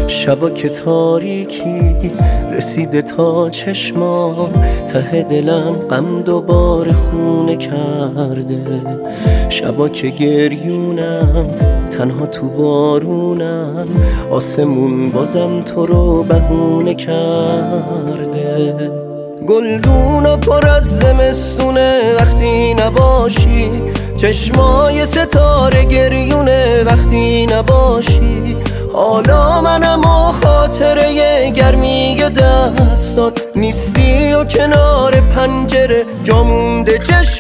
شبا که تاریکی رسیده تا چشمام، ته دلم غم دوباره خونه کرده. شبا که گریونم تنها تو بارونم، آسمون بازم تو رو بهونه کرده. گلدونا پر از زمستونه وقتی نباشی، چشمای ستاره گریونه وقتی نباشی. حالا منم و خاطره گرمی دستات، نیستی و کنار پنجره جا مونده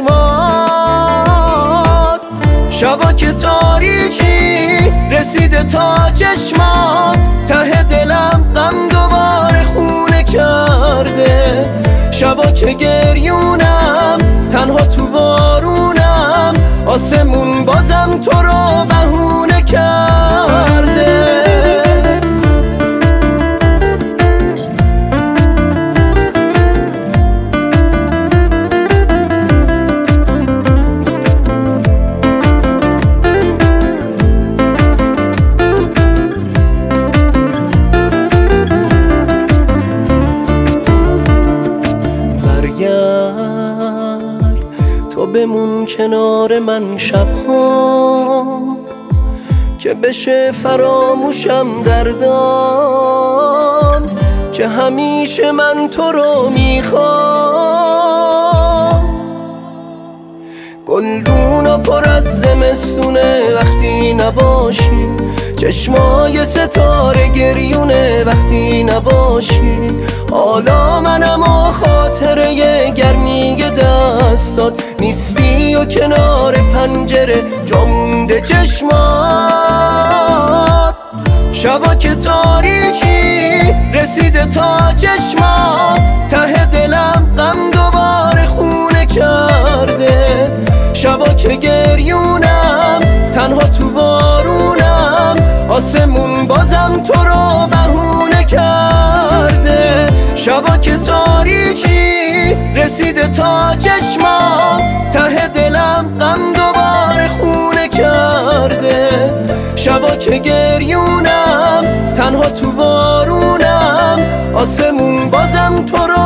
چشمات. شبا که تاریکی رسیده تا چشمات، ته دلم غم دوباره خونه کرده. شبا که گریونم تنها تو بارونم، آسمون بازم تو رو بهونه کرده. تو بمون کنار من شبها، که بشه فراموشم دردام، که همیشه من تو رو میخوام. گلدونا پر از زمستونه وقتی نباشی، چشمای ستاره گریونه وقتی نباشی. حالا منم و خاطره گرمی دستات، نیستی و کنار پنجره جا مونده چشمات. شبا که تاریکی رسیده تا چشمات، ته دلم غم دوباره خونه کرده. شبا که گریونم تنها تو بارونم، آسمون بازم تو رو بهونه کرده. شبا که تاریکی رسیده تا چشمات، ته دلم غم دوباره خونه کرده. شبا که گریونم تنها تو بارونم، آسمون بازم تو رو